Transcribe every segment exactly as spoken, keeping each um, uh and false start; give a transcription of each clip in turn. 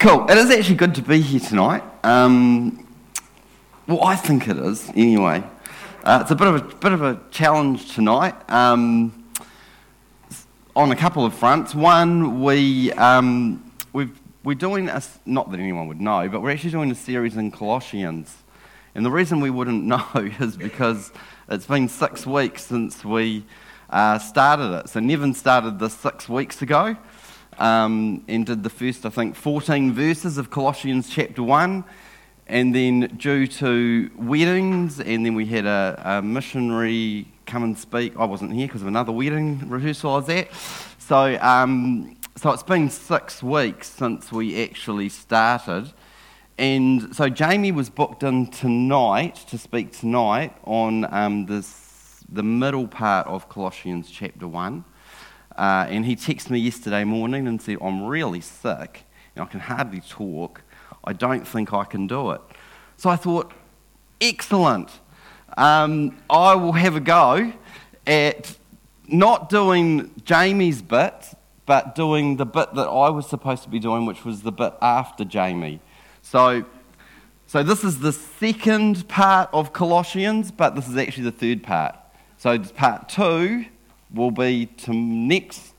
Cool. It is actually good to be here tonight. Um, well, I think it is anyway. Uh, it's a bit of a bit of a challenge tonight um, on a couple of fronts. One, we um, we've, we're doing a, not that anyone would know, but we're actually doing a series in Colossians. And the reason we wouldn't know is because it's been six weeks since we uh, started it. So Nevin started this six weeks ago. Um, and did the first, I think, fourteen verses of Colossians chapter one, and then due to weddings, and then we had a, a missionary come and speak. I wasn't here because of another wedding rehearsal I was at. So, um, so it's been six weeks since we actually started, and so Jamie was booked in tonight to speak tonight on um, this the middle part of Colossians chapter one. Uh, and he texted me yesterday morning and said, I'm really sick and I can hardly talk. I don't think I can do it. So I thought, excellent. Um, I will have a go at not doing Jamie's bit, but doing the bit that I was supposed to be doing, which was the bit after Jamie. So, so this is the second part of Colossians, but this is actually the third part. So part two will be to next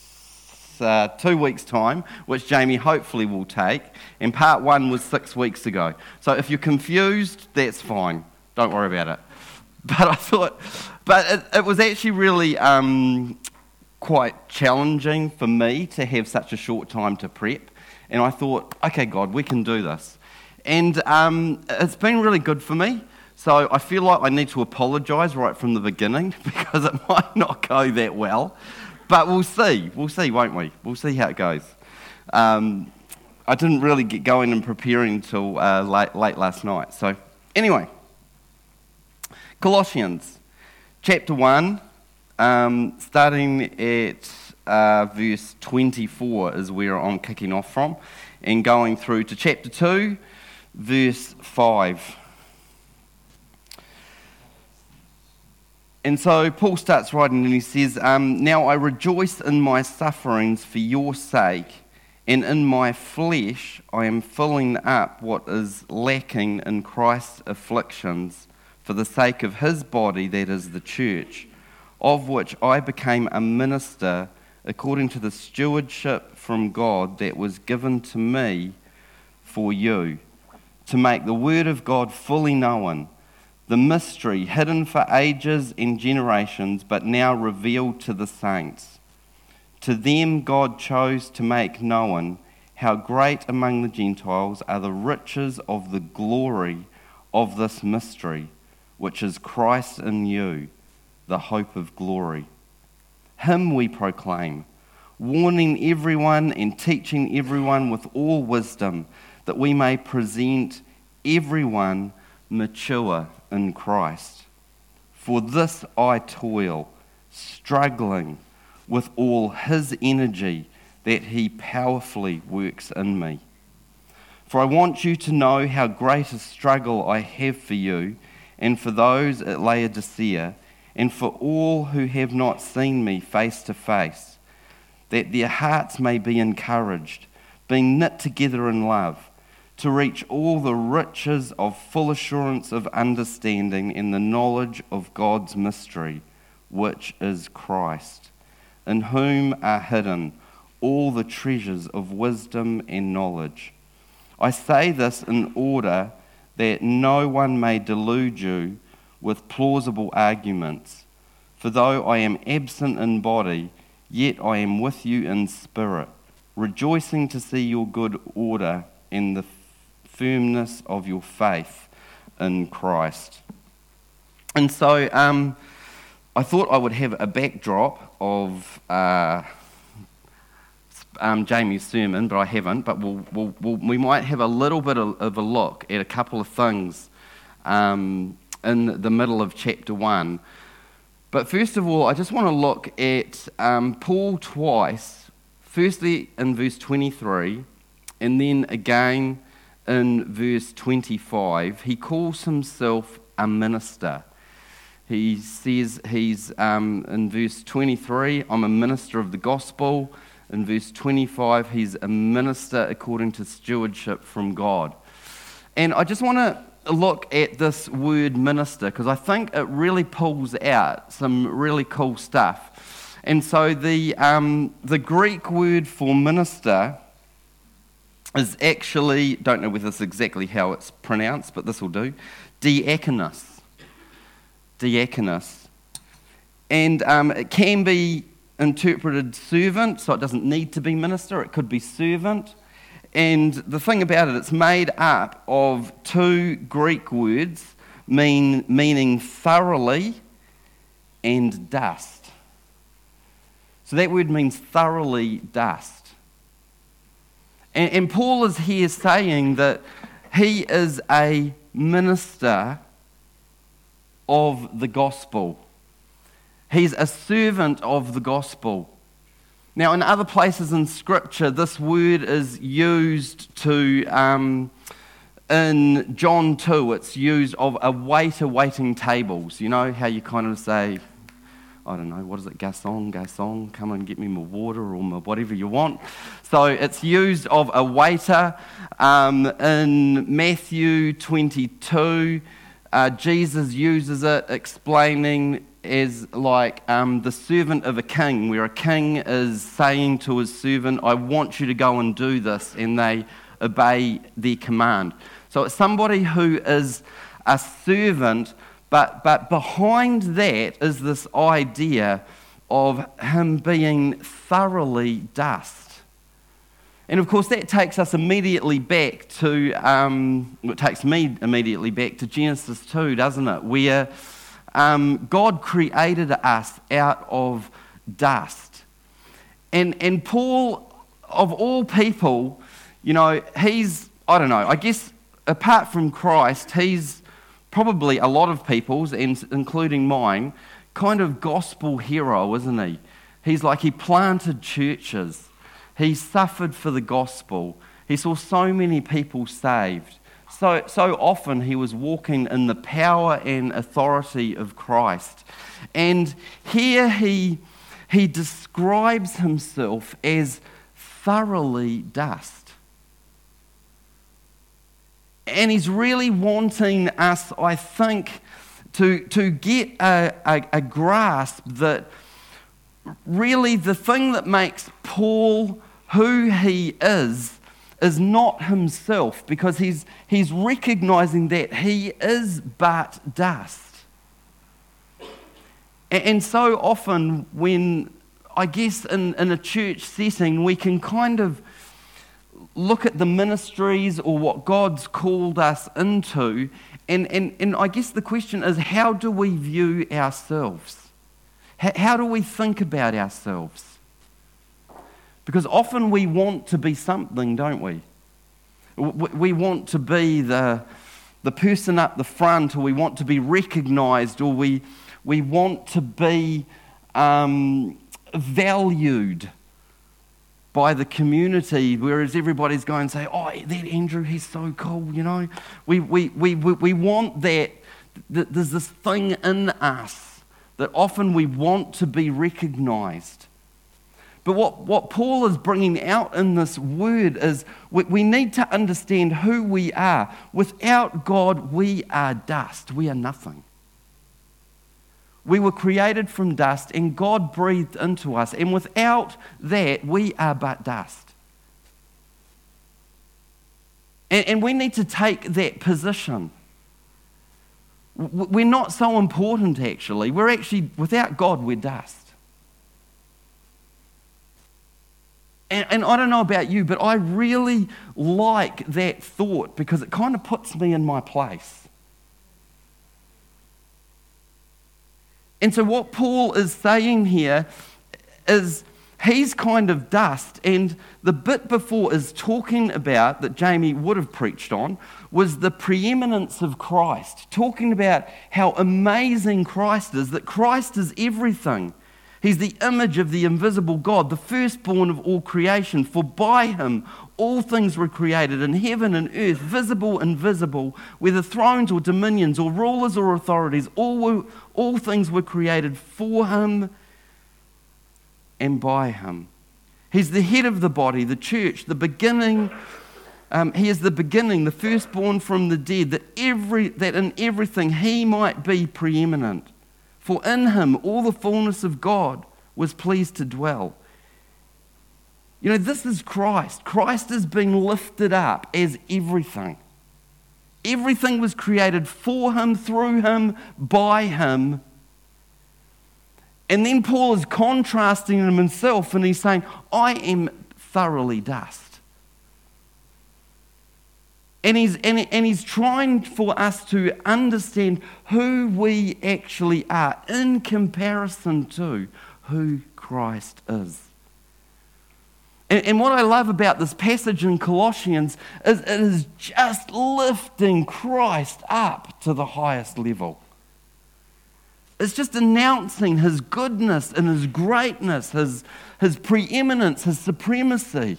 uh, two weeks' time, which Jamie hopefully will take, and part one was six weeks ago. So if you're confused, that's fine. Don't worry about it. But I thought, but it, it was actually really um, quite challenging for me to have such a short time to prep, and I thought, okay, God, we can do this. And um, it's been really good for me. So I feel like I need to apologise right from the beginning because it might not go that well. But we'll see. We'll see, won't we? We'll see how it goes. Um, I didn't really get going and preparing until uh, late, late last night. So anyway, Colossians chapter one, um, starting at uh, verse twenty-four is where I'm kicking off from, and going through to chapter two, verse five. And so Paul starts writing and he says, um, Now I rejoice in my sufferings for your sake, and in my flesh I am filling up what is lacking in Christ's afflictions for the sake of his body, that is the church, of which I became a minister according to the stewardship from God that was given to me for you, to make the word of God fully known, the mystery hidden for ages and generations, but now revealed to the saints. To them God chose to make known how great among the Gentiles are the riches of the glory of this mystery, which is Christ in you, the hope of glory. Him we proclaim, warning everyone and teaching everyone with all wisdom, that we may present everyone mature in Christ. For this I toil, struggling with all his energy that he powerfully works in me. For I want you to know how great a struggle I have for you and for those at Laodicea and for all who have not seen me face to face, that their hearts may be encouraged, being knit together in love, to reach all the riches of full assurance of understanding in the knowledge of God's mystery, which is Christ, in whom are hidden all the treasures of wisdom and knowledge. I say this in order that no one may delude you with plausible arguments. For though I am absent in body, yet I am with you in spirit, rejoicing to see your good order and the firmness of your faith in Christ. And so um, I thought I would have a backdrop of uh, um, Jamie's sermon, but I haven't. But we'll, we'll, we'll, we might have a little bit of, of a look at a couple of things um, in the middle of chapter one. But first of all, I just want to look at um, Paul twice, firstly in verse twenty-three, and then again in verse twenty-five. He calls himself a minister. He says he's, um, in verse twenty-three, I'm a minister of the gospel. In verse twenty-five, he's a minister according to stewardship from God. And I just want to look at this word minister because I think it really pulls out some really cool stuff. And so the um, the Greek word for minister is actually, don't know whether this is exactly how it's pronounced, but this will do, diakonos. Diakonos. And um, it can be interpreted servant, so it doesn't need to be minister, it could be servant. And the thing about it, it's made up of two Greek words mean, meaning thoroughly and dust. So that word means thoroughly dust. And, and Paul is here saying that he is a minister of the gospel. He's a servant of the gospel. Now, in other places in Scripture, this word is used to, um, in John two, it's used of a waiter waiting tables. You know how you kind of say, I don't know, what is it, garçon, garçon, come and get me my water or my whatever you want. So it's used of a waiter. Um, in Matthew twenty-two, uh, Jesus uses it explaining as like um, the servant of a king, where a king is saying to his servant, I want you to go and do this, and they obey their command. So it's somebody who is a servant, but, but behind that is this idea of him being thoroughly dust. And of course that takes us immediately back to, um, it takes me immediately back to Genesis two, doesn't it? Where Um, God created us out of dust. And and Paul, of all people, you know, he's, I don't know, I guess apart from Christ, he's probably a lot of people's, and including mine, kind of gospel hero, isn't he? He's like, he planted churches. He suffered for the gospel. He saw so many people saved. So, so often he was walking in the power and authority of Christ. And here he, he describes himself as thoroughly dust. And he's really wanting us, I think, to, to get a, a, a grasp that really the thing that makes Paul who he is is not himself, because he's he's recognizing that he is but dust. And, and so often when, I guess in, in a church setting, we can kind of look at the ministries or what God's called us into, and, and, and I guess the question is, how do we view ourselves? How, how do we think about ourselves? Because often we want to be something, don't we? We want to be the, the person up the front, or we want to be recognised, or we, we want to be um, valued by the community, whereas everybody's going and say, oh, that Andrew, he's so cool, you know. We, we, we, we, we want that, that, there's this thing in us that often we want to be recognised. But what, what Paul is bringing out in this word is we, we need to understand who we are. Without God, we are dust. We are nothing. We were created from dust, and God breathed into us. And without that, we are but dust. And, and we need to take that position. We're not so important, actually. We're actually, without God, we're dust. And, and I don't know about you, but I really like that thought because it kind of puts me in my place. And so what Paul is saying here is he's kind of dust, and the bit before is talking about, that Jamie would have preached on, was the preeminence of Christ, talking about how amazing Christ is, that Christ is everything. He's the image of the invisible God, the firstborn of all creation. For by him all things were created in heaven and earth, visible and invisible, whether thrones or dominions or rulers or authorities, all, were, all things were created for him and by him. He's the head of the body, the church, the beginning. Um, he is the beginning, the firstborn from the dead, that every that in everything he might be preeminent. For in him all the fullness of God was pleased to dwell. You know, this is Christ. Christ is being lifted up as everything. Everything was created for him, through him, by him. And then Paul is contrasting him himself, and he's saying, I am thoroughly dust. And he's, and, and he's trying for us to understand who we actually are in comparison to who Christ is. And, and what I love about this passage in Colossians is it is just lifting Christ up to the highest level. It's just announcing his goodness and his greatness, his, his preeminence, his supremacy.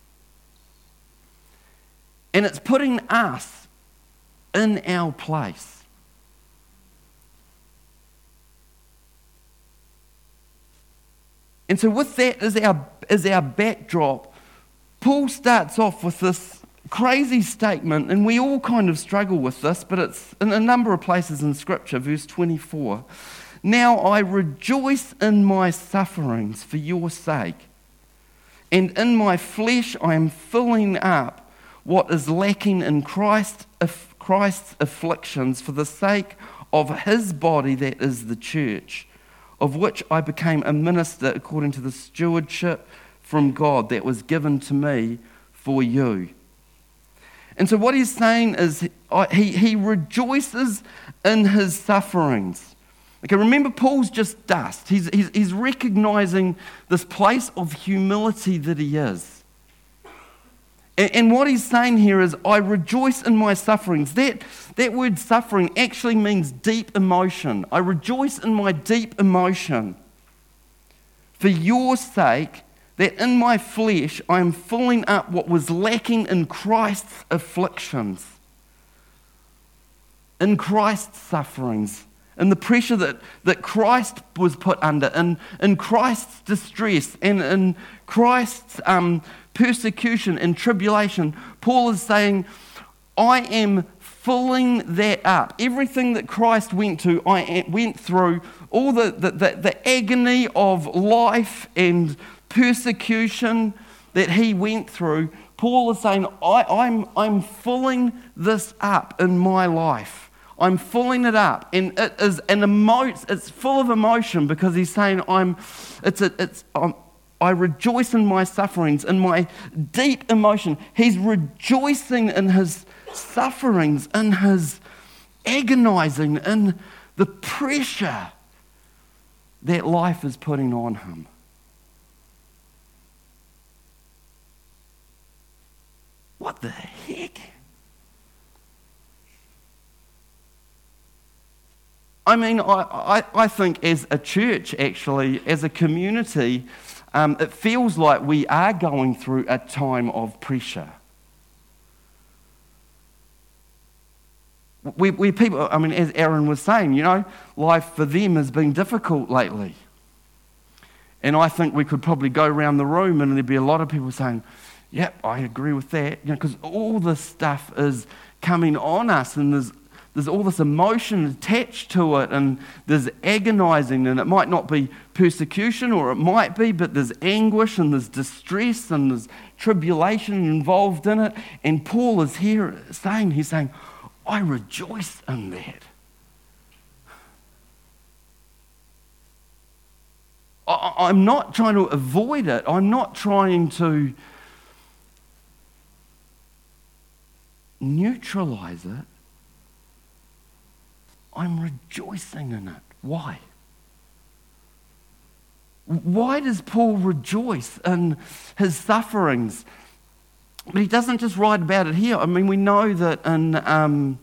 And it's putting us in our place. And so with that as our, as our backdrop, Paul starts off with this crazy statement, and we all kind of struggle with this, but it's in a number of places in Scripture, verse twenty-four. Now I rejoice in my sufferings for your sake, and in my flesh I am filling up what is lacking in Christ, Christ's afflictions for the sake of his body, that is the church, of which I became a minister according to the stewardship from God that was given to me for you. And so what he's saying is he, he rejoices in his sufferings. Okay, remember, Paul's just dust. He's, he's, he's recognizing this place of humility that he is. And, and what he's saying here is, I rejoice in my sufferings. That, that word suffering actually means deep emotion. I rejoice in my deep emotion for your sake, that in my flesh I am filling up what was lacking in Christ's afflictions, in Christ's sufferings, in the pressure that, that Christ was put under, in, in Christ's distress, and in Christ's um, persecution and tribulation. Paul is saying, I am filling that up. Everything that Christ went to, I went through, all the, the, the, the agony of life and persecution that he went through. Paul is saying, I, I'm, I'm filling this up in my life. I'm filling it up, and it is an emo- It's full of emotion because he's saying, I'm. It's a, it's. I'm, I rejoice in my sufferings, in my deep emotion. He's rejoicing in his sufferings, in his agonizing, in the pressure that life is putting on him. What the heck? I mean, I, I, I think as a church, actually, as a community, um, it feels like we are going through a time of pressure. We, we people, I mean, as Aaron was saying, you know, life for them has been difficult lately. And I think we could probably go around the room and there'd be a lot of people saying, yep, I agree with that. You know, because all this stuff is coming on us, and there's There's all this emotion attached to it, and there's agonizing, and it might not be persecution, or it might be, but there's anguish and there's distress and there's tribulation involved in it. And Paul is here saying, he's saying, I rejoice in that. I, I'm not trying to avoid it. I'm not trying to neutralize it. I'm rejoicing in it. Why? Why does Paul rejoice in his sufferings? But he doesn't just write about it here. I mean, we know that in um,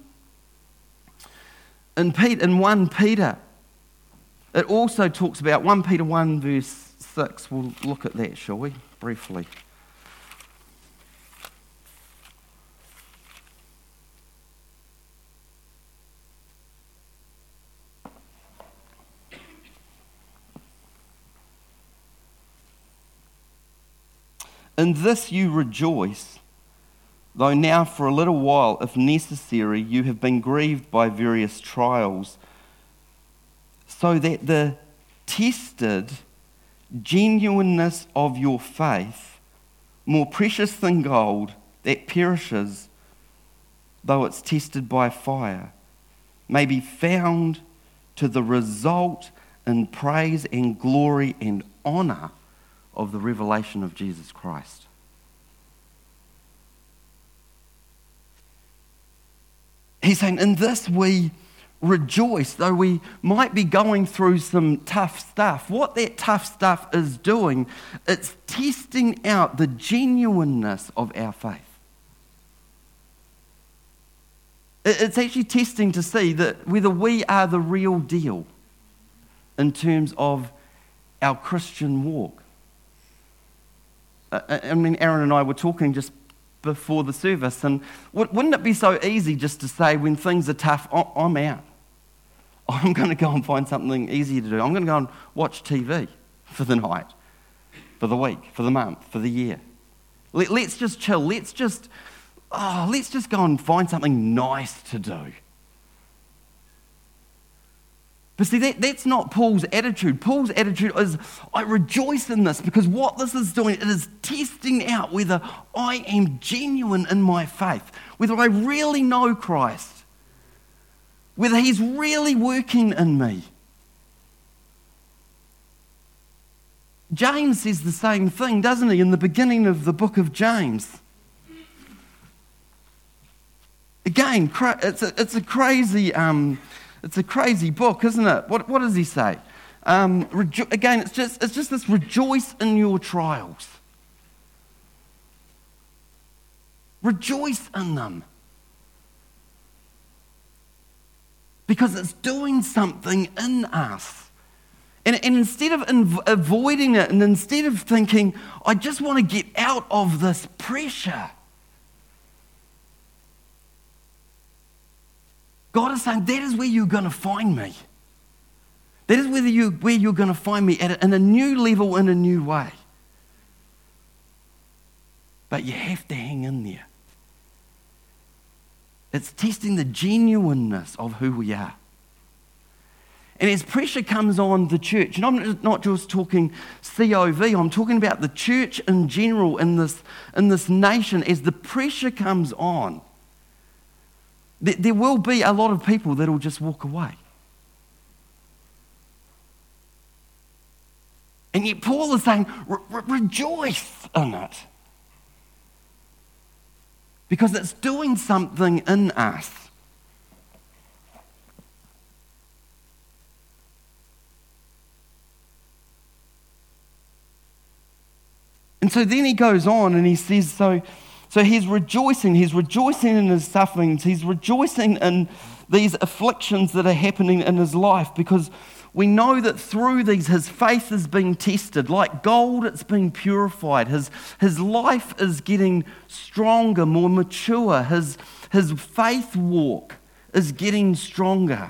in, Pete, in First Peter, it also talks about First Peter one verse six. We'll look at that, shall we, briefly. In this you rejoice, though now for a little while, if necessary, you have been grieved by various trials, so that the tested genuineness of your faith, more precious than gold that perishes, though it's tested by fire, may be found to the result in praise and glory and honour of the revelation of Jesus Christ. He's saying, in this we rejoice, though we might be going through some tough stuff. What that tough stuff is doing, it's testing out the genuineness of our faith. It's actually testing to see that whether we are the real deal in terms of our Christian walk. I mean, Aaron and I were talking just before the service, and wouldn't it be so easy just to say when things are tough, I'm out. I'm going to go and find something easier to do. I'm going to go and watch T V for the night, for the week, for the month, for the year. Let, let's just chill. Let's just, oh, let's just go and find something nice to do. But see, that, that's not Paul's attitude. Paul's attitude is, I rejoice in this because what this is doing, it is testing out whether I am genuine in my faith, whether I really know Christ, whether he's really working in me. James says the same thing, doesn't he, in the beginning of the book of James. Again, it's a, it's a crazy... Um, It's a crazy book, isn't it? What, what does he say? Um, rejo- again, it's just, it's just this rejoice in your trials. Rejoice in them. Because it's doing something in us. And, and instead of inv- avoiding it, and instead of thinking, I just want to get out of this pressure, God is saying, that is where you're going to find me. That is where, you, where you're going to find me at a, in a new level, in a new way. But you have to hang in there. It's testing the genuineness of who we are. And as pressure comes on the church, and I'm not just talking C O V, I'm talking about the church in general in this, in this nation, as the pressure comes on, there will be a lot of people that will just walk away. And yet Paul is saying, re- re- rejoice in it. Because it's doing something in us. And so then he goes on and he says, so... So he's rejoicing, he's rejoicing in his sufferings, he's rejoicing in these afflictions that are happening in his life, because we know that through these his faith is being tested. Like gold, it's being purified. His, his life is getting stronger, more mature. His, his faith walk is getting stronger.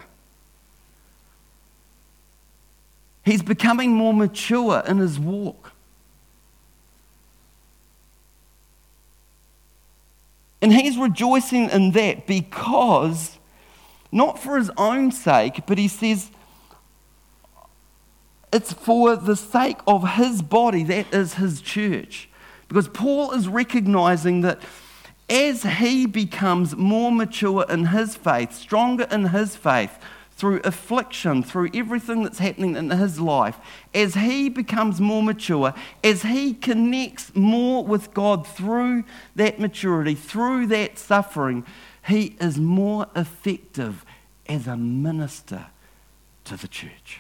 He's becoming more mature in his walk. And he's rejoicing in that because, not for his own sake, but he says it's for the sake of his body, that is his church. Because Paul is recognizing that as he becomes more mature in his faith, stronger in his faith, through affliction, through everything that's happening in his life, as he becomes more mature, as he connects more with God through that maturity, through that suffering, he is more effective as a minister to the church.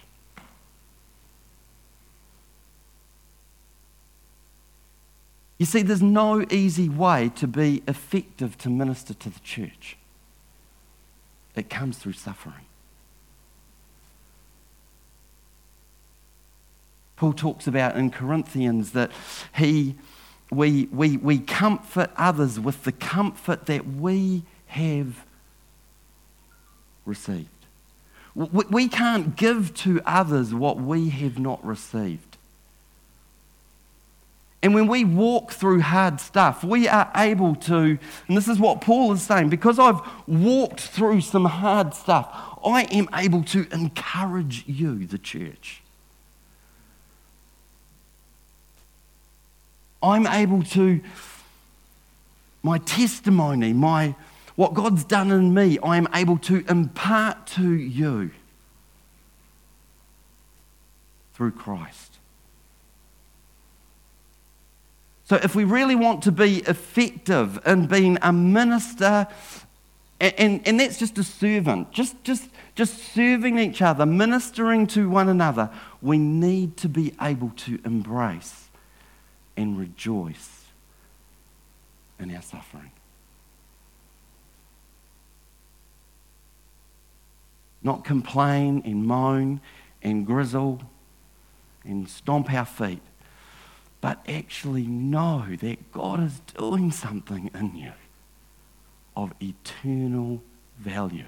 You see, there's no easy way to be effective to minister to the church. It comes through suffering. Paul talks about in Corinthians that he, we, we, we comfort others with the comfort that we have received. We, we can't give to others what we have not received. And when we walk through hard stuff, we are able to, and this is what Paul is saying, because I've walked through some hard stuff, I am able to encourage you, the church. I'm able to, my testimony, my what God's done in me, I am able to impart to you through Christ. So if we really want to be effective in being a minister, and, and, and that's just a servant, just, just, just serving each other, ministering to one another, we need to be able to embrace and rejoice in our suffering. Not complain and moan and grizzle and stomp our feet, but actually know that God is doing something in you of eternal value.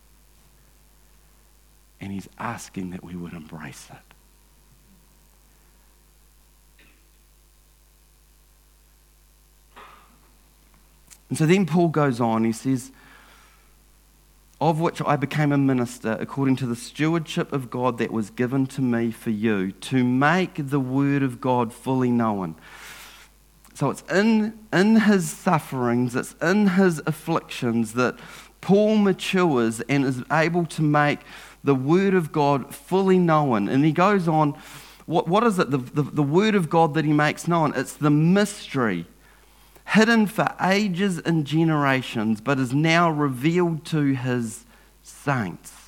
And he's asking that we would embrace it. And so then Paul goes on, he says, of which I became a minister according to the stewardship of God that was given to me for you, to make the word of God fully known. So it's in, in his sufferings, it's in his afflictions that Paul matures and is able to make the word of God fully known. And he goes on, what, what is it? The, the, the word of God that he makes known, it's the mystery hidden for ages and generations, but is now revealed to his saints.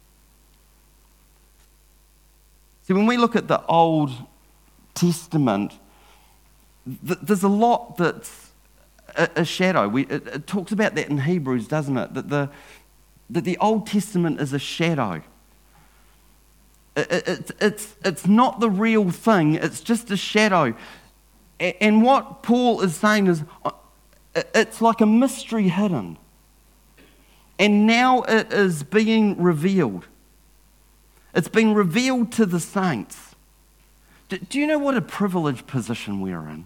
See, when we look at the Old Testament, th- there's a lot that's a, a shadow. We, it, it talks about that in Hebrews, doesn't it? That the, that the Old Testament is a shadow. It, it, it, it's, it's not the real thing, it's just a shadow. And what Paul is saying is, it's like a mystery hidden. And now it is being revealed. It's been revealed to the saints. Do, do you know what a privileged position we're in?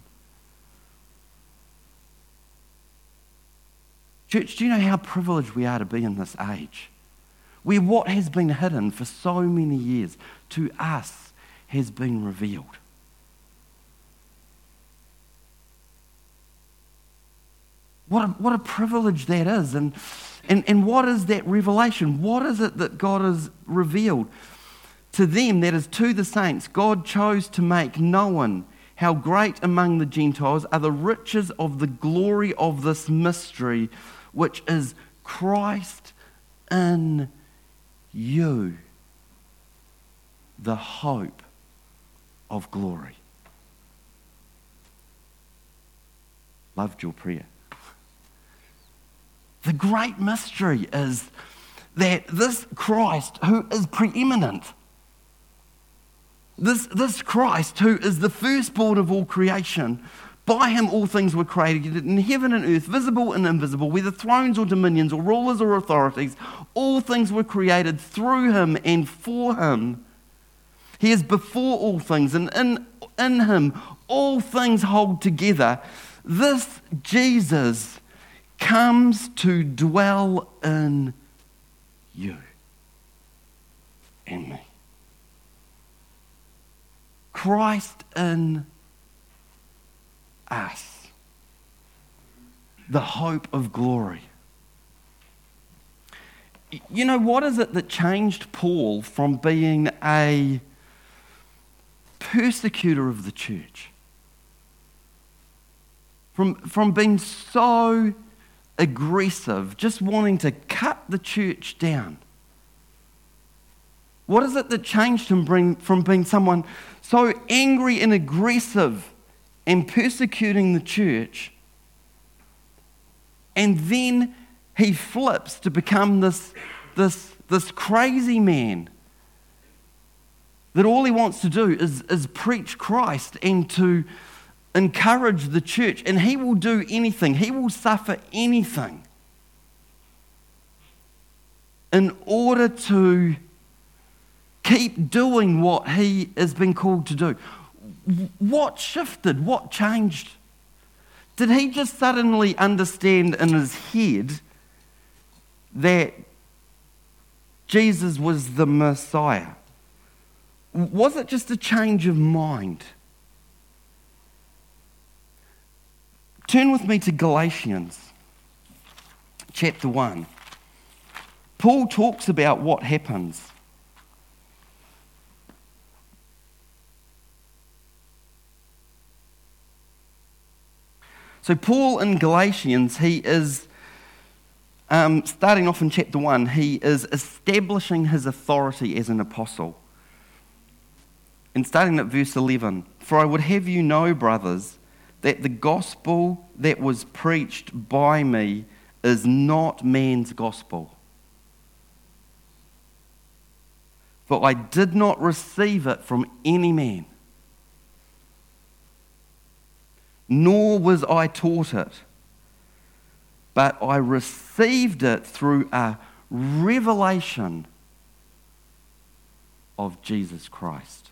Church, do you know how privileged we are to be in this age? Where what has been hidden for so many years to us has been revealed. What a, what a privilege that is. And, and, and what is that revelation? What is it that God has revealed? To them, that is to the saints, God chose to make known how great among the Gentiles are the riches of the glory of this mystery, which is Christ in you, the hope of glory. Loved your prayer. The great mystery is that this Christ who is preeminent, this, this Christ who is the firstborn of all creation, by him all things were created in heaven and earth, visible and invisible, whether thrones or dominions or rulers or authorities, all things were created through him and for him. He is before all things, and in, in him all things hold together. This Jesus comes to dwell in you and me. Christ in us, the hope of glory. You know, what is it that changed Paul from being a persecutor of the church? From, from being so aggressive, just wanting to cut the church down. What is it that changed him bring, from being someone so angry and aggressive and persecuting the church, and then he flips to become this, this, this crazy man that all he wants to do is, is preach Christ and to encourage the church, and he will do anything, he will suffer anything in order to keep doing what he has been called to do. What shifted? What changed? Did he just suddenly understand in his head that Jesus was the Messiah? Was it just a change of mind? Turn with me to Galatians chapter one. Paul talks about what happens. So Paul in Galatians, he is, um, starting off in chapter one, he is establishing his authority as an apostle. And starting at verse eleven, "For I would have you know, brothers, that the gospel that was preached by me is not man's gospel. For I did not receive it from any man, nor was I taught it, but I received it through a revelation of Jesus Christ."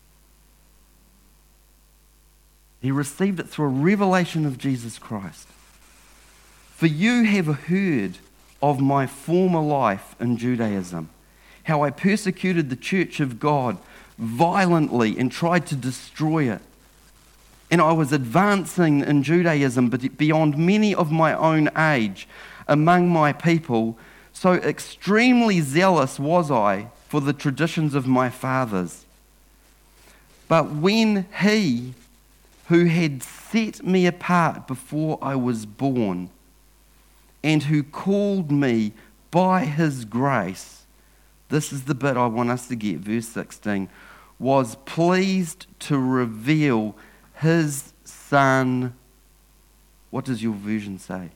He received it through a revelation of Jesus Christ. "For you have heard of my former life in Judaism, how I persecuted the church of God violently and tried to destroy it. And I was advancing in Judaism but beyond many of my own age among my people, so extremely zealous was I for the traditions of my fathers. But when he who had set me apart before I was born, and who called me by his grace," this is the bit I want us to get, verse sixteen, "was pleased to reveal his Son." What does your version say?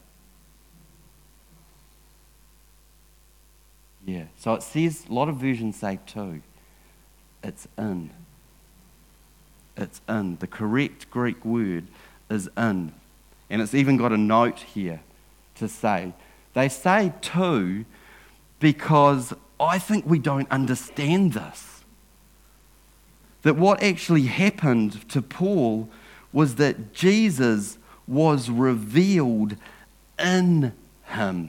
Yeah, so it says, a lot of versions say two. It's in. It's in. The correct Greek word is in. And it's even got a note here to say. They say to because I think we don't understand this. That what actually happened to Paul was that Jesus was revealed in him.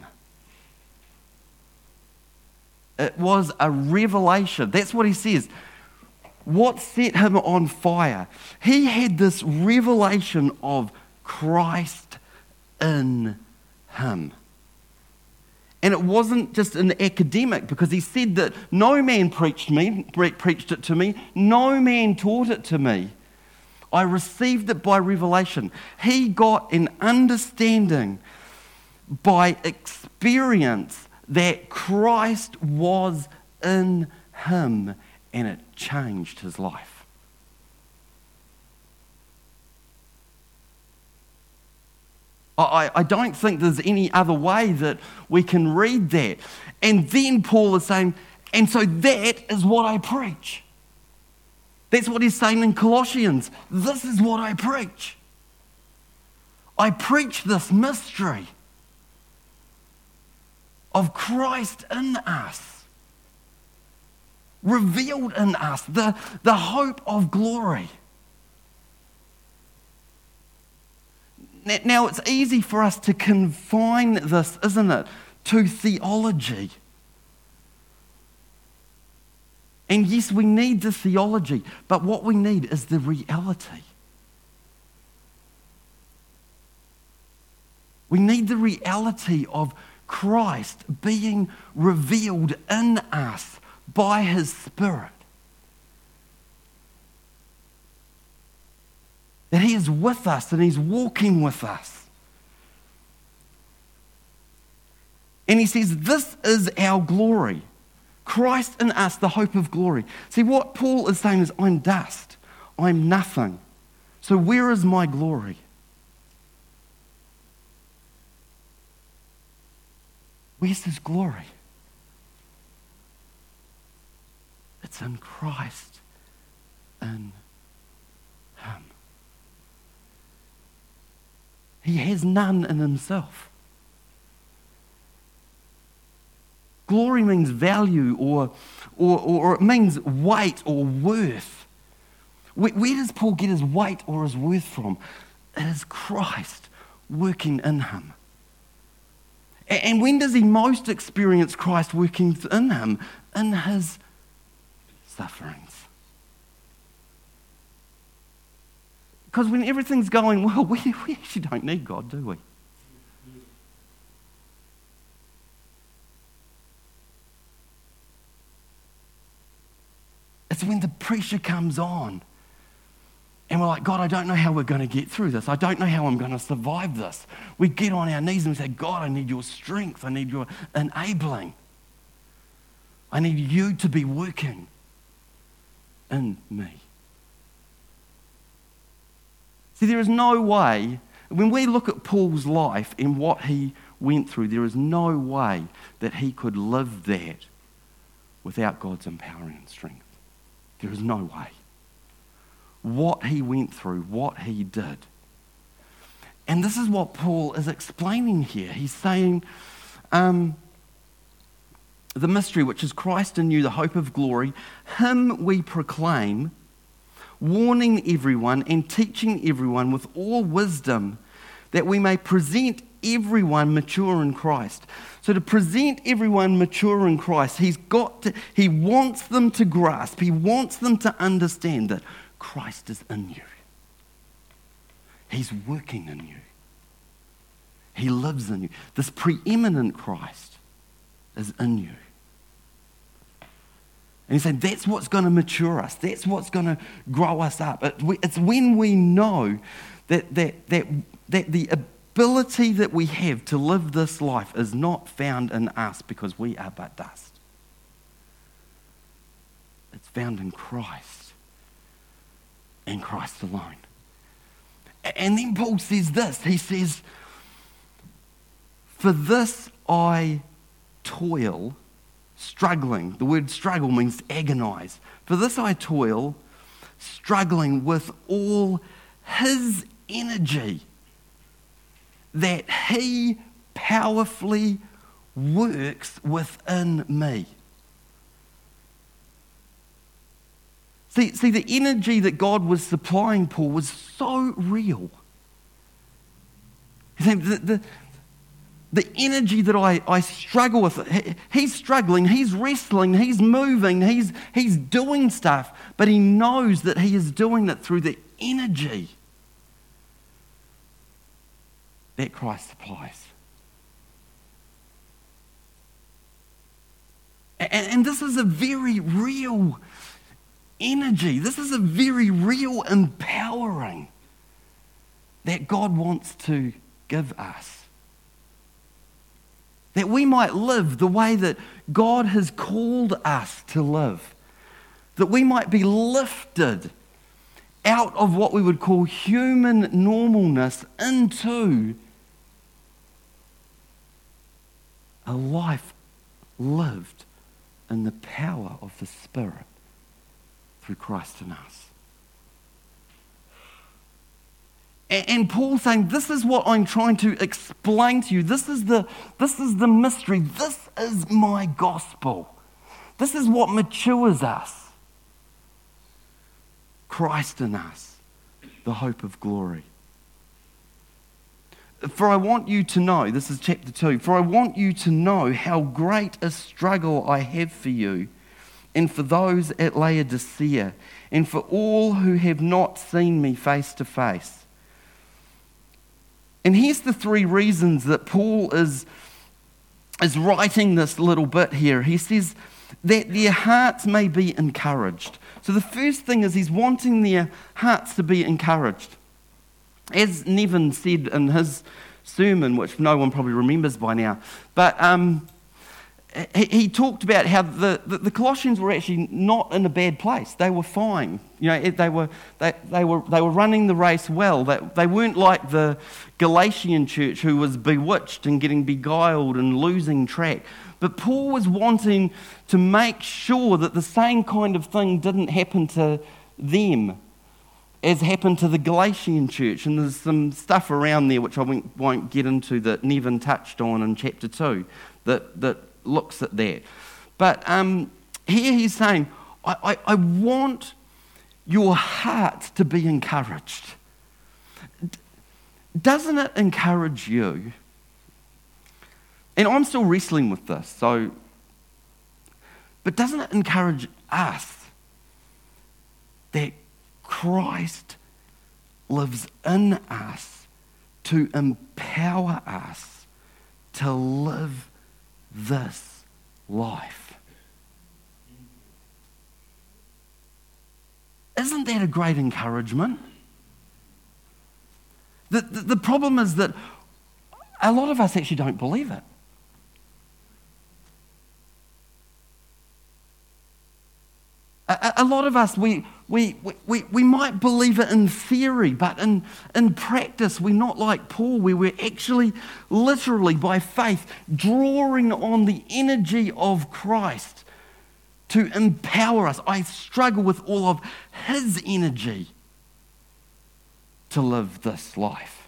It was a revelation. That's what he says. What set him on fire? He had this revelation of Christ in him. And it wasn't just an academic, because he said that no man preached me, preached it to me, no man taught it to me. I received it by revelation. He got an understanding by experience that Christ was in him, and it changed his life. I, I don't think there's any other way that we can read that. And then Paul is saying, and so that is what I preach. That's what he's saying in Colossians. This is what I preach. I preach this mystery of Christ in us, revealed in us, the, the hope of glory. Now, it's easy for us to confine this, isn't it, to theology. And yes, we need the theology, but what we need is the reality. We need the reality of Christ being revealed in us by his Spirit. That he is with us and he's walking with us. And he says, this is our glory. Christ in us, the hope of glory. See, what Paul is saying is, I'm dust. I'm nothing. So where is my glory? Where's his glory? It's in Christ, in him. He has none in himself. Glory means value or, or, or it means weight or worth. Where, where does Paul get his weight or his worth from? It is Christ working in him. And when does he most experience Christ working in him? In his sufferings. Because when everything's going well, we, we actually don't need God, do we? It's when the pressure comes on and we're like, God, I don't know how we're going to get through this. I don't know how I'm going to survive this. We get on our knees and we say, God, I need your strength. I need your enabling. I need you to be working in me. See, there is no way, when we look at Paul's life and what he went through, there is no way that he could live that without God's empowering and strength. There is no way. What he went through, what he did. And this is what Paul is explaining here. He's saying, um, the mystery which is Christ in you, the hope of glory, him we proclaim, warning everyone and teaching everyone with all wisdom, that we may present everyone mature in Christ. So to present everyone mature in Christ, he's got to, he wants them to grasp, he wants them to understand that Christ is in you. He's working in you. He lives in you. This preeminent Christ is in you. And he's saying that's what's going to mature us. That's what's going to grow us up. It, it's when we know that, that, that, that the ability that we have to live this life is not found in us because we are but dust. It's found in Christ and Christ alone. And then Paul says this. He says, for this I toil, struggling. The word struggle means agonize. For this I toil, struggling with all his energy that he powerfully works within me. See, see, the energy that God was supplying Paul was so real. The, the, the energy that I, I struggle with, he, he's struggling, he's wrestling, he's moving, he's, he's doing stuff, but he knows that he is doing it through the energy that Christ supplies. And, and this is a very real energy. This is a very real empowering that God wants to give us. That we might live the way that God has called us to live. That we might be lifted out of what we would call human normalness into a life lived in the power of the Spirit through Christ in us. And, and Paul's saying, this is what I'm trying to explain to you. This is the, this is the mystery. This is my gospel. This is what matures us. Christ in us, the hope of glory. For I want you to know, this is chapter two, for I want you to know how great a struggle I have for you and for those at Laodicea and for all who have not seen me face to face. And here's the three reasons that Paul is, is writing this little bit here. He says that their hearts may be encouraged. So the first thing is he's wanting their hearts to be encouraged. As Nevin said in his sermon, which no one probably remembers by now, but um, he, he talked about how the, the, the Colossians were actually not in a bad place. They were fine. You know, they were they, they were they were running the race well. They, they weren't like the Galatian church who was bewitched and getting beguiled and losing track. But Paul was wanting to make sure that the same kind of thing didn't happen to them as happened to the Galatian church. And there's some stuff around there which I won't, won't get into that Nevin touched on in chapter two that, that looks at that. But um, here he's saying, I, I, I want your heart to be encouraged? Doesn't it encourage you? And I'm still wrestling with this, so, but doesn't it encourage us that Christ lives in us to empower us to live this life? Isn't that a great encouragement? The, the, the problem is that a lot of us actually don't believe it. A, a lot of us, we, we, we, we might believe it in theory, but in, in practice, we're not like Paul, where we're actually literally by faith drawing on the energy of Christ to empower us. I struggle with all of his energy to live this life.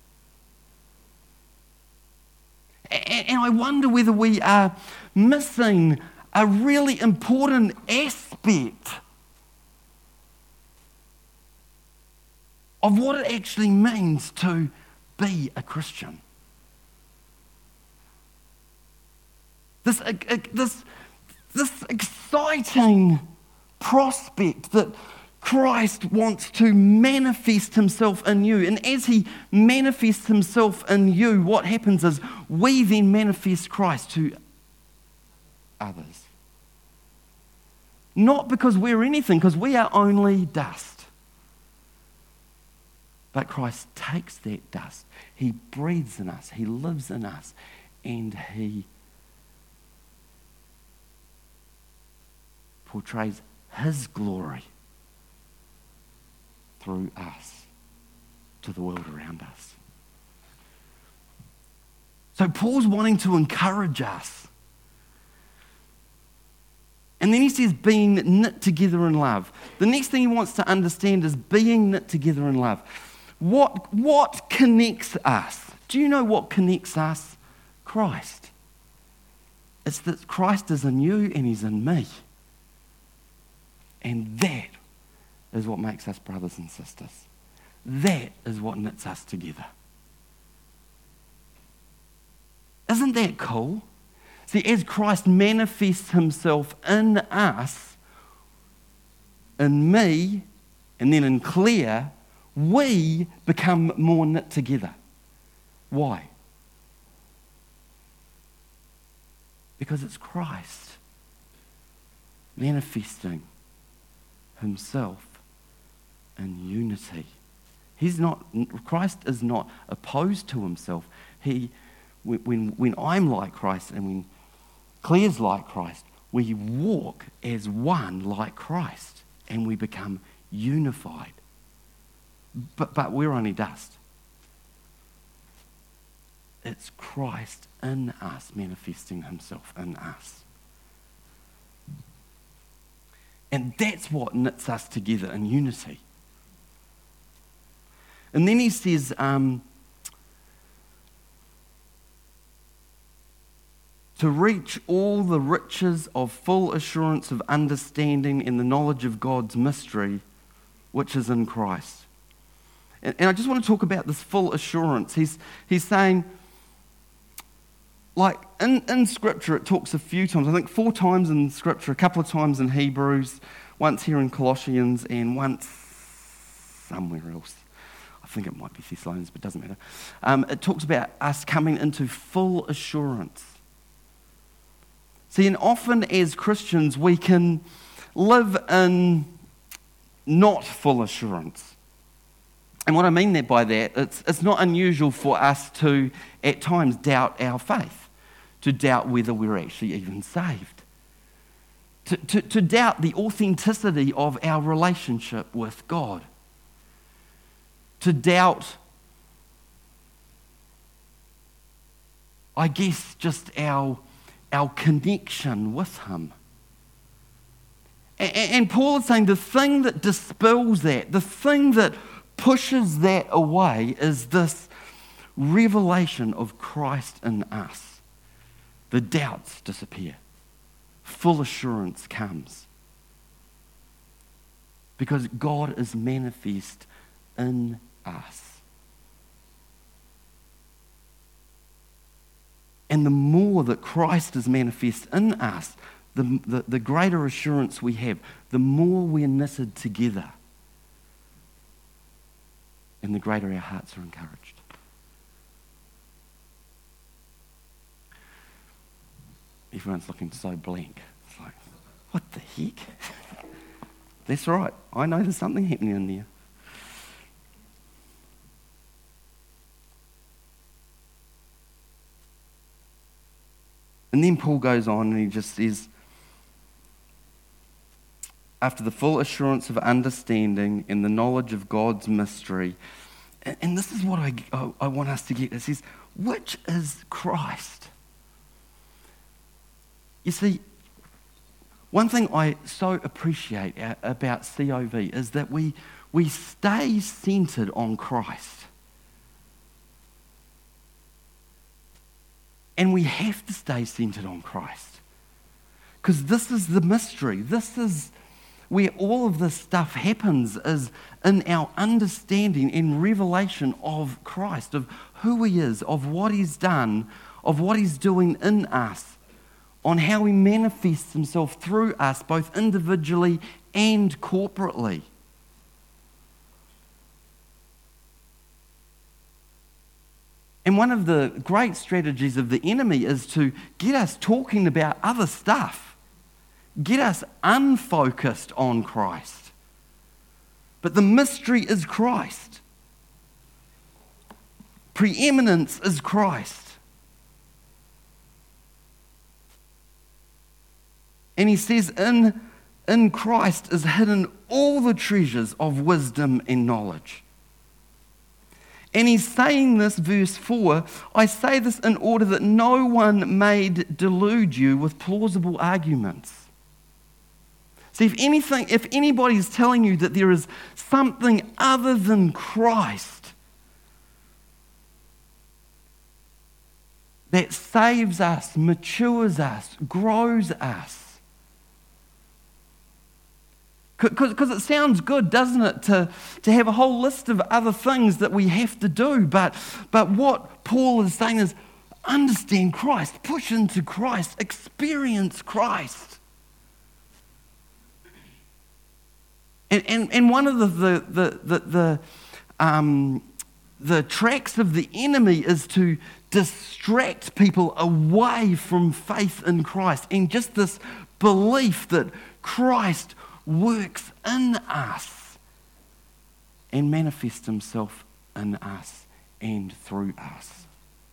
And, and I wonder whether we are missing a really important aspect of what it actually means to be a Christian. This, uh, uh, this, this exciting prospect that Christ wants to manifest himself in you. And as he manifests himself in you, what happens is we then manifest Christ to others. Not because we're anything, because we are only dust. But Christ takes that dust, he breathes in us, he lives in us, and he portrays his glory through us to the world around us. So Paul's wanting to encourage us. And then he says being knit together in love. The next thing he wants to understand is being knit together in love. What, what connects us? Do you know what connects us? Christ. It's that Christ is in you and he's in me. And that is what makes us brothers and sisters. That is what knits us together. Isn't that cool? See, as Christ manifests himself in us, in me, and then in Claire, we become more knit together. Why? Because it's Christ manifesting himself in unity. He's not, Christ is not opposed to himself. He, when, when I'm like Christ and when Claire's like Christ, we walk as one like Christ and we become unified. But, but we're only dust. It's Christ in us manifesting himself in us. And that's what knits us together in unity. And then he says, um, to reach all the riches of full assurance of understanding and the knowledge of God's mystery, which is in Christ. And, and I just want to talk about this full assurance. He's, he's saying, like in, in Scripture, it talks a few times, I think four times in Scripture, a couple of times in Hebrews, once here in Colossians, and once somewhere else. I think it might be Thessalonians, but it doesn't matter. Um, it talks about us coming into full assurance. See, and often as Christians, we can live in not full assurance. And what I mean that by that, it's, it's not unusual for us to, at times, doubt our faith, to doubt whether we're actually even saved, to, to, to doubt the authenticity of our relationship with God, to doubt, I guess, just our, our connection with him. And, and Paul is saying the thing that dispels that, the thing that pushes that away is this revelation of Christ in us. The doubts disappear. Full assurance comes. because God is manifest in us. And the more that Christ is manifest in us, the, the, the greater assurance we have, the more we are knitted together, and the greater our hearts are encouraged. Everyone's looking so blank. It's like, what the heck? That's right. I know there's something happening in there. And then Paul goes on and he just says, after the full assurance of understanding and the knowledge of God's mystery, and, and this is what I, I, I want us to get. It says, which is Christ? You see, one thing I so appreciate about C O V is that we, we stay centered on Christ. And we have to stay centered on Christ. Because this is the mystery. This is where all of this stuff happens, is in our understanding and revelation of Christ, of who he is, of what he's done, of what he's doing in us, on how he manifests himself through us, both individually and corporately. And one of the great strategies of the enemy is to get us talking about other stuff, get us unfocused on Christ. But the mystery is Christ. Preeminence is Christ. And he says, in, in Christ is hidden all the treasures of wisdom and knowledge. And he's saying this, verse four, I say this in order that no one may delude you with plausible arguments. See, if anything, if anybody is telling you that there is something other than Christ that saves us, matures us, grows us, because it sounds good, doesn't it, to, to have a whole list of other things that we have to do. But, but what Paul is saying is, understand Christ, push into Christ, experience Christ. And, and, and one of the, the, the, the, the, um, the tracks of the enemy is to distract people away from faith in Christ and just this belief that Christ works in us and manifests himself in us and through us.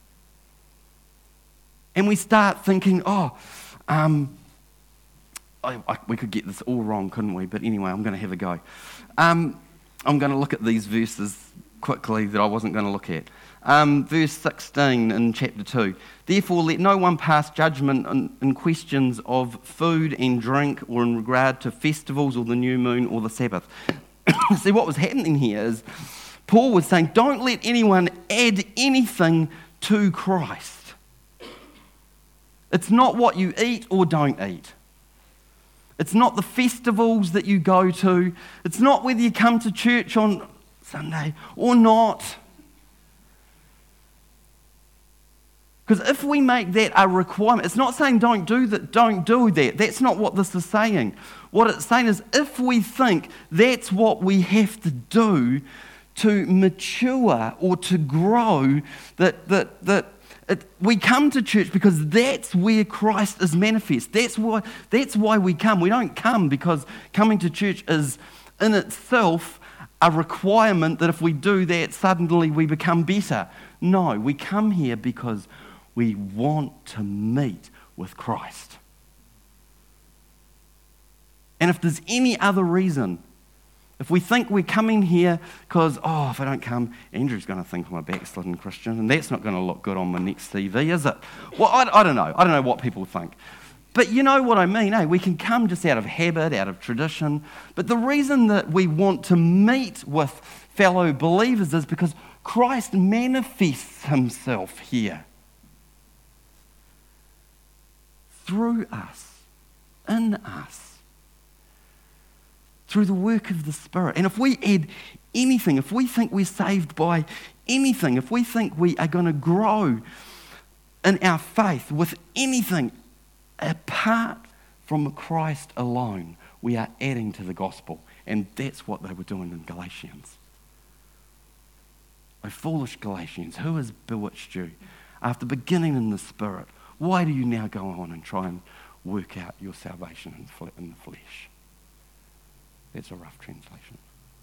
And we start thinking, oh, um, I, I, we could get this all wrong, couldn't we? But anyway, I'm going to have a go. Um, I'm going to look at these verses quickly that I wasn't going to look at. Um, verse sixteen in chapter two. Therefore, let no one pass judgment in, in questions of food and drink, or in regard to festivals, or the new moon, or the Sabbath. See, what was happening here is Paul was saying, don't let anyone add anything to Christ. It's not what you eat or don't eat. It's not the festivals that you go to. It's not whether you come to church on Sunday or not. Because if we make that a requirement, it's not saying don't do that, don't do that. That's not what this is saying. What it's saying is if we think that's what we have to do to mature or to grow, that that that it, we come to church because that's where Christ is manifest. That's why that's why we come. We don't come because coming to church is in itself a requirement that if we do that, suddenly we become better. No, we come here because we want to meet with Christ. And if there's any other reason, if we think we're coming here because, oh, if I don't come, Andrew's going to think I'm a backslidden Christian, and that's not going to look good on my next C V, is it? Well, I, I don't know. I don't know what people think. But you know what I mean, eh? We can come just out of habit, out of tradition. But the reason that we want to meet with fellow believers is because Christ manifests himself here. Through us, in us. through the work of the Spirit. And if we add anything, if we think we're saved by anything, if we think we are going to grow in our faith with anything apart from Christ alone, we are adding to the gospel. And that's what they were doing in Galatians. O foolish Galatians, who has bewitched you? After beginning in the Spirit, why do you now go on and try and work out your salvation in the flesh? That's a rough translation.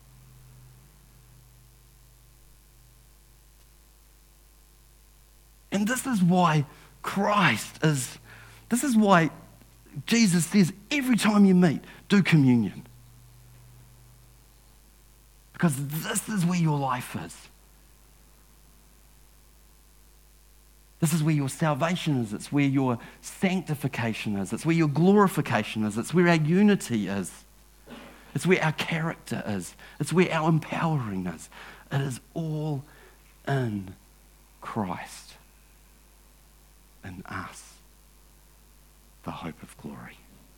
And this is why Christ is, this is why Jesus says every time you meet, do communion. Because this is where your life is. This is where your salvation is. It's where your sanctification is. It's where your glorification is. It's where our unity is. It's where our character is. It's where our empowering is. It is all in Christ, in us, the hope of glory.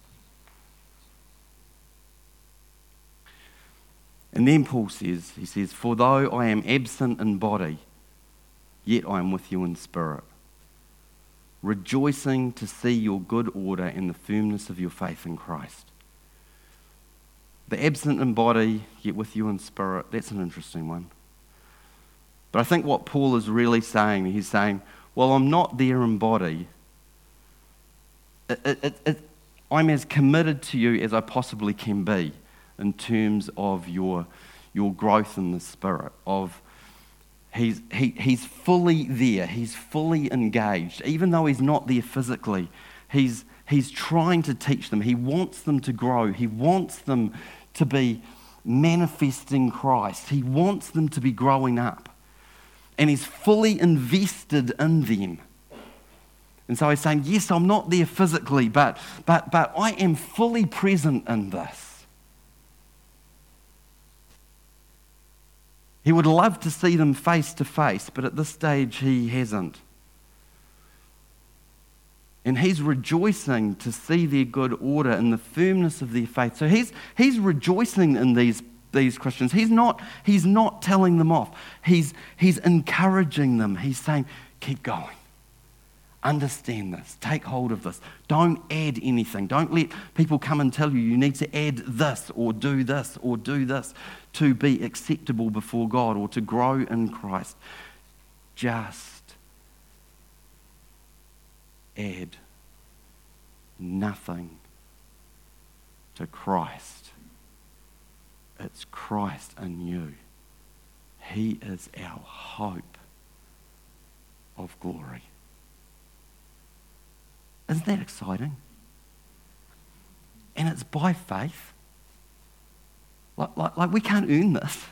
And then Paul says, he says, for though I am absent in body, yet I am with you in spirit, rejoicing to see your good order and the firmness of your faith in Christ. The absent in body, yet with you in spirit, that's an interesting one. But I think what Paul is really saying, he's saying, well, I'm not there in body. It, it, it, it, I'm as committed to you as I possibly can be in terms of your, your growth in the spirit, of He's, he, he's fully there. He's fully engaged. Even though he's not there physically, he's, he's trying to teach them. He wants them to grow. He wants them to be manifesting Christ. He wants them to be growing up. And he's fully invested in them. And so he's saying, yes, I'm not there physically, but, but, but I am fully present in this. He would love to see them face to face, but at this stage he hasn't. And he's rejoicing to see their good order and the firmness of their faith. So he's, he's rejoicing in these, these Christians. He's not, he's not telling them off. He's, he's encouraging them. He's saying, keep going. Understand this. Take hold of this. Don't add anything. Don't let people come and tell you you need to add this or do this or do this to be acceptable before God or to grow in Christ. Just add nothing to Christ. It's Christ in you. He is our hope of glory. Isn't that exciting? And it's by faith. Like, like, like we can't earn this.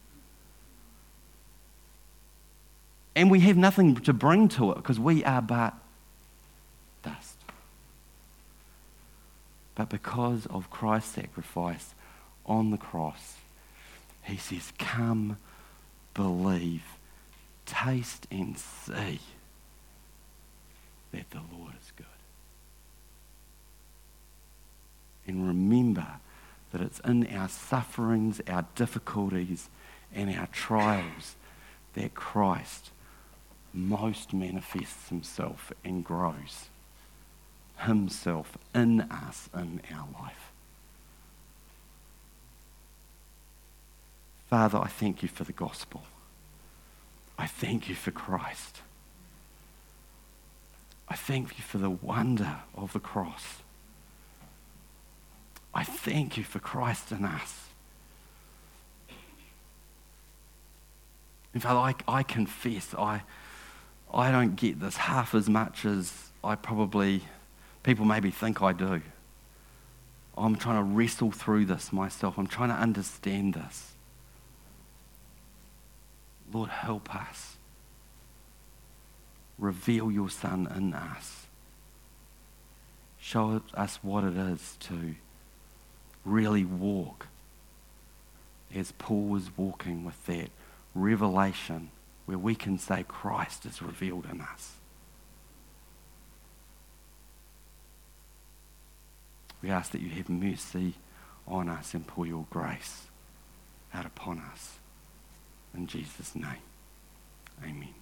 And we have nothing to bring to it because we are but dust. But because of Christ's sacrifice on the cross, he says, come, believe, taste and see that the Lord is good. And remember that it's in our sufferings, our difficulties, and our trials that Christ most manifests himself and grows himself in us, in our life. Father, I thank you for the gospel. I thank you for Christ. I thank you for the wonder of the cross. I thank you for Christ in us. And Father, I, I confess, I, I don't get this half as much as I probably, people maybe think I do. I'm trying to wrestle through this myself. I'm trying to understand this. Lord, help us. Reveal your Son in us. Show us what it is to really walk as Paul was walking with that revelation where we can say Christ is revealed in us. We ask that you have mercy on us and pour your grace out upon us. In Jesus' name, amen.